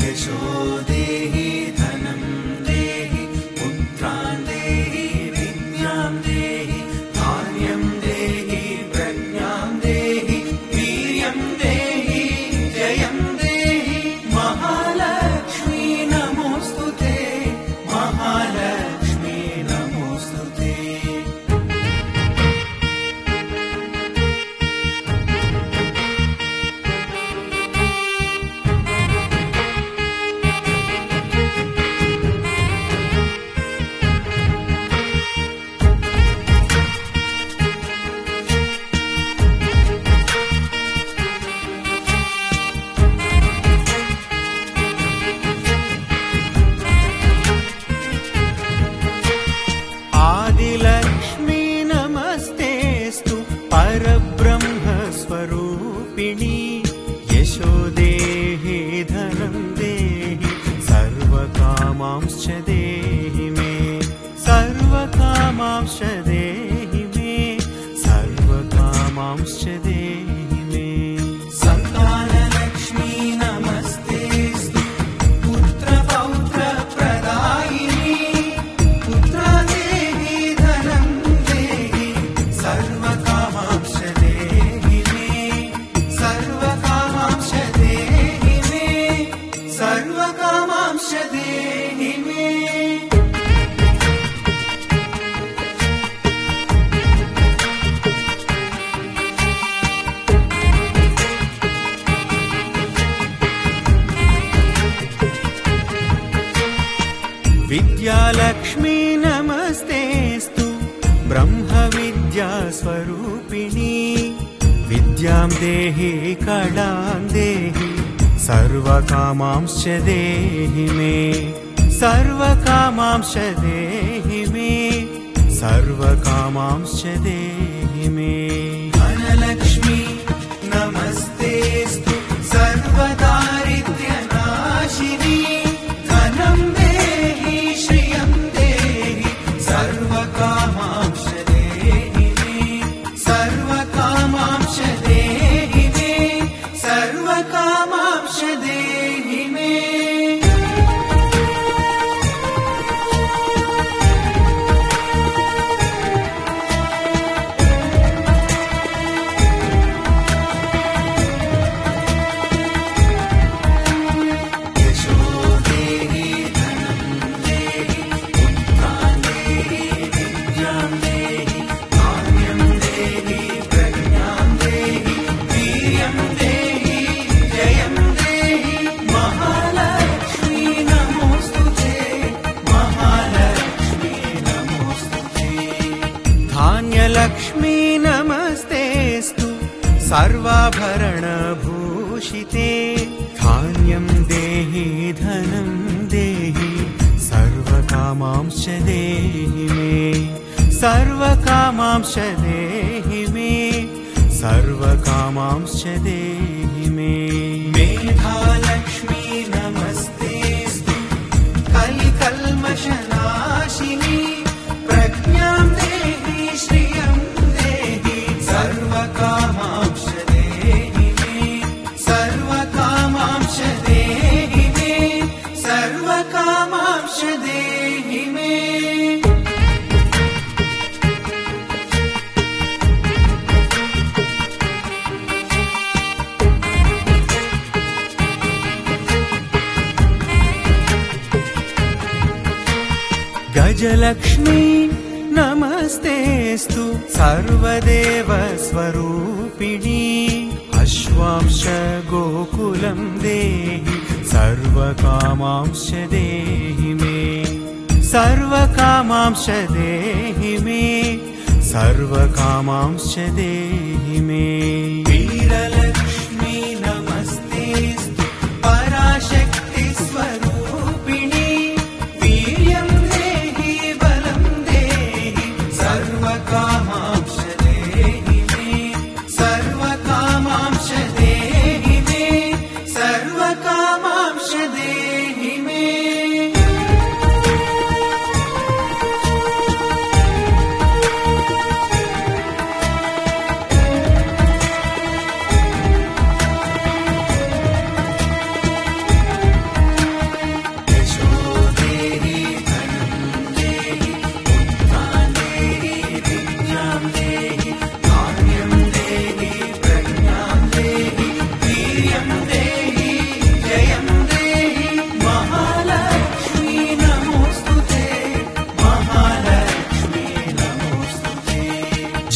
यशो देहि धनं देहि पुत्रान् देहि विद्यां देहि धान्यं देहि प्रज्ञां देहि वीर्यं देहि जयं देहि महालक्ष्मी नमोस्तुते महालक्ष्मी नमोस्तुते। आदिलक्ष्मी नमस्तेस्तु परब्रह्मस्वरूपिणी यशो देहि धनं देहि सर्वकामांश्च देहि मे सर्वकामांश्च देहि मे सर्वकामांश्च देहि मे। सन्तानलक्ष्मी नमस्तेस्तु पुत्रपौत्रप्रदायिनी पुत्रा देहि धनं देहि सर्वकामांश्च देहि मे सर्वकामांश्च देहि मे सर्वकामांश्च देहि मे। विद्यालक्ष्मी नमस्तेस्तु ब्रह्मविद्यास्वरूपिणी विद्यां देहि कलां देहि सर्वकामांश्च देहि मे सर्वकामांश्च देहि मे सर्वकामांश्च देहि मे। धनलक्ष्मी नमस्तेस्तु सर्वदारिद्र्यनाशिनी धनं देहि श्रियं देहि सर्वकामांश्च देहि मे सर्वकामांश्च देहि मे सर्वकामांश्च देहि मे। यशो देहि धनं देहि पुत्रान् देहि विद्यां देहि धान्यं देहि प्रज्ञां देहि वीर्यं देहि जयं देहि महालक्ष्मी नमोस्तुते महालक्ष्मी नमोस्तुते। धान्यलक्ष्मी नमस्तेस्तु सर्वाभरणभूषिते धान्यं देहि धनं देहि सर्वकामांश्च देहि मे सर्वकामांश्च देहि मे सर्वकामांश्च देहि मे। मेधालक्ष्मी नमस्तेस्तु कलिकल्मषनाशिनी प्रज्ञां देहि श्रियं देहि सर्वकामांश्च देहि मे सर्वकामांश्च देहि मे सर्वकामांश्च देहि मे। गजलक्ष्मी नमस्तेस्तु सर्वदेवस्वरूपिणी अश्वांश गोकुलं देहि सर्वकामांश्च देहि मे सर्वकामांश्च देहि मे सर्वकामांश्च देहि मे। वीरलक्ष्मी नमस्तेस्तु पराशक्ति स्वरूपिणी वीर्यं देहि बलं देहि सर्वकामांश्च देहि मे सर्वकामांश्च देहि मे सर्वकामांश्च देहि मे।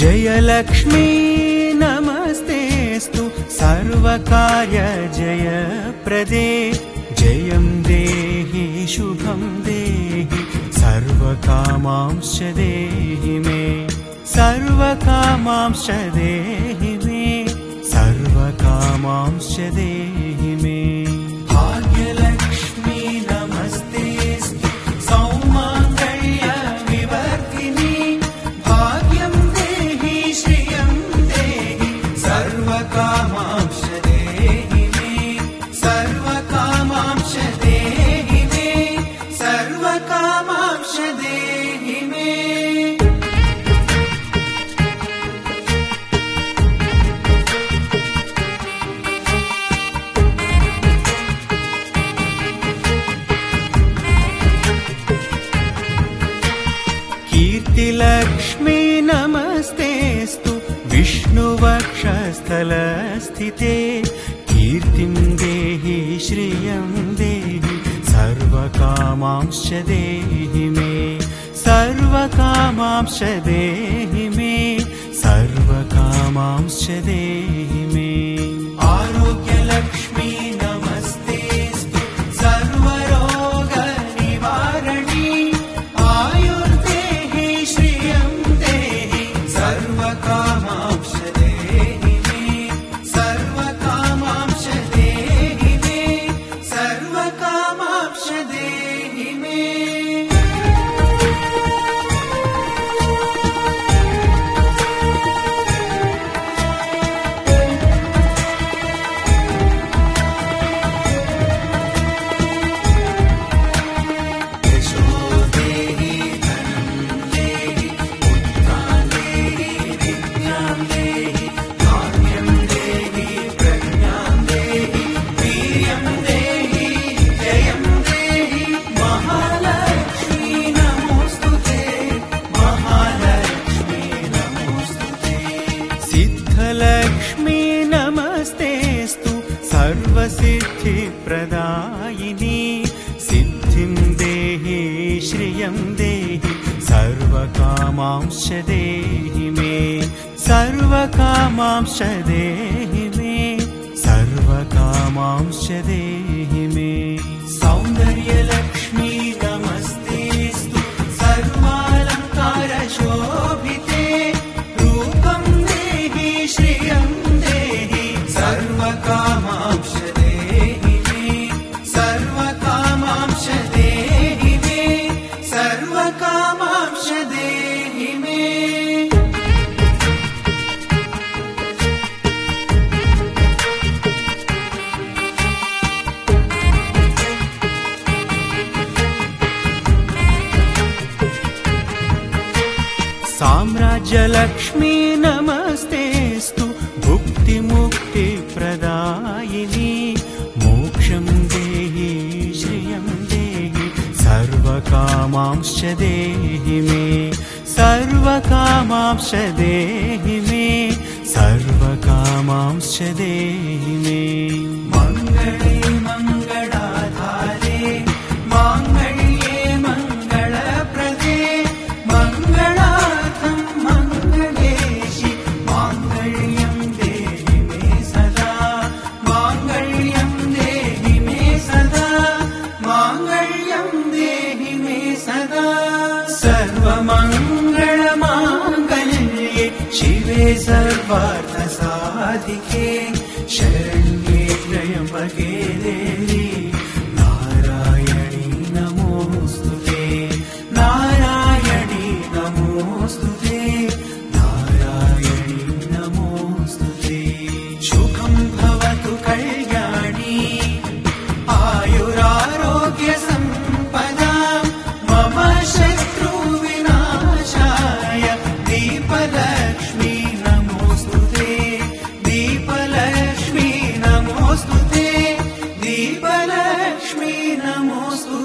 जयलक्ष्मी नमस्तेस्तु सर्वकार्य जयप्रदे जयं देहि शुभं देहि सर्वकामांश्च देहि मे सर्वकामांश्च देहि मे सर्वकामांश्च देहि मे भाग्यलक्ष्मी नमस्तेस्तु सौमाङ्गल्य विवर्धिनी भाग्यं देहि श्रियं देहि सर्वकामांश देहि मे सर्वकामांश देहि मे सर्वकामांश देहि मे कीर्तिलक्ष्मी नमस्तेस्तु विष्णुवक्षस्थलस्थिते कीर्तिं देहि श्रियं देहि सर्वकामांश्च देहि मे सर्वकामांश्च देहि मे सर्वकामांश्च देहि मे आरोग्यलक्ष्मी नमस्तेस्तु सर्वरोगनिवारणी आयुर्देहि श्रियं देहि सर्वकामांश देहि मे सर्वकामांश देहि मे सर्वकामांश देहि मे यशो देहि धनं देहि पुत्रान् देहि विद्यां देहि धान्यं देहि प्रज्ञां देहि वीर्यं देहि जयं देहि महालक्ष्मी नमोऽस्तुते महालक्ष्मी नमोऽस्तुते सिद्धलक्ष्मी नमस्तेस्तु सर्वसिद्धिप्रदायिनी सिद्धिं देहि श्रियं देहि सर्वकामांश्च देहि मे सर्वकामांश्च देहि मे सर्वकामांश्च देहि मे सौन्दर्यलक्ष्मी नमस्तेस्तु सर्वालङ्कारशोभिते रूपं देहि श्रियं देहि सर्वकामांश देहि मे सर्वकामांश देहि मे सर्वकामांश देहि मे साम्राज्यलक्ष्मी नमस्तेस्तु भुक्तिमुक्तिप्रदायिनी मोक्षं देहि श्रियं देहि सर्वकामांश्च देहि मे सर्वकामांश्च देहि मे सर्वकामांश्च देहि मे मङ्गले मङ्गलाधारे माङ्गल्ये मङ्गलप्रदे मङ्गलार्थं मङ्गलेशि माङ्गल्यं देहि मे सदा माङ्गल्यं देहि मे सदा माङ्गल्यं देहि मे सदा सर्वमङ्गलमाङ्गल्ये शिवे सर्वार्थसाधिके शरण्ये त्र्यम्बके देवी नारायणी नमोऽस्तुते नारायणी नमोऽस्तुते नारायणी नमोऽस्तुते शुभं भवतु कल्याणी आयुरारोग्यसम्पदा मम शत्रुविनाशाय दीपलक्ष्मी नमोऽस्तुते दीपलक्ष्मी नमोऽस्तुते दीपलक्ष्मी नमोऽस्तुते